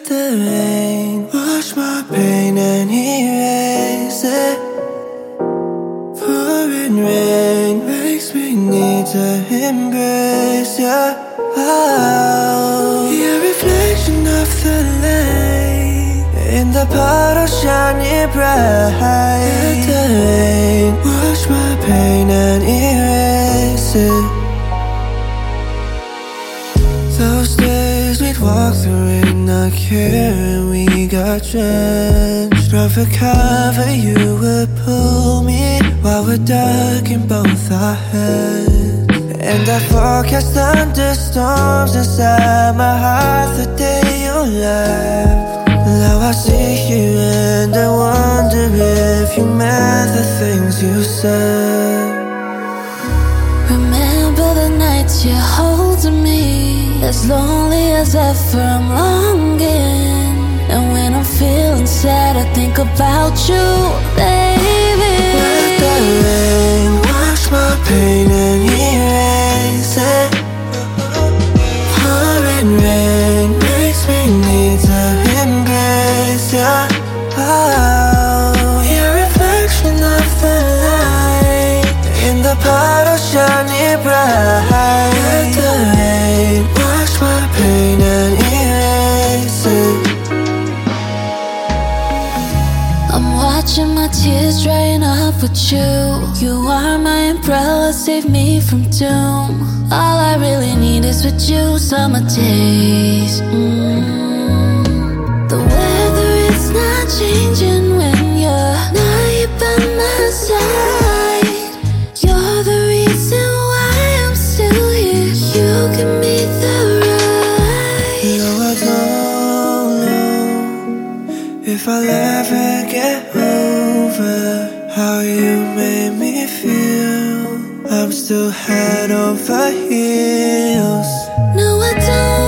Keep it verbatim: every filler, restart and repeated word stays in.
the rain wash my pain and erase it. Pouring rain makes me need to embrace ya. Oh, your reflection of the light in the puddle shining bright. Let the rain wash my pain and erase it. Those days we'd walk through rain, not caring we got drenched. Run for cover, you would pull me while we're dark in both our heads. And I forecast thunderstorms inside my heart the day you left. Now I see you and I wonder if you meant the things you said. Remember the nights you holding me, as lonely as ever I'm longing. And when I'm feeling sad I think about you, baby. Let the rain wash my pain and erase it. Pouring rain makes me need to embrace ya. Oh, your reflection of the light in the puddle shining bright. Let the rain wash my pain and erase it. I'm watching my tears drying up with you. You are my umbrella, save me from doom. All I really need is with you, summer days. mm. The weather is not changing when you're not here by my side. You're the reason why I'm still here. You give me the right. No, I don't know if I'll ever get over how you made me feel. I'm still head over heels. No, I don't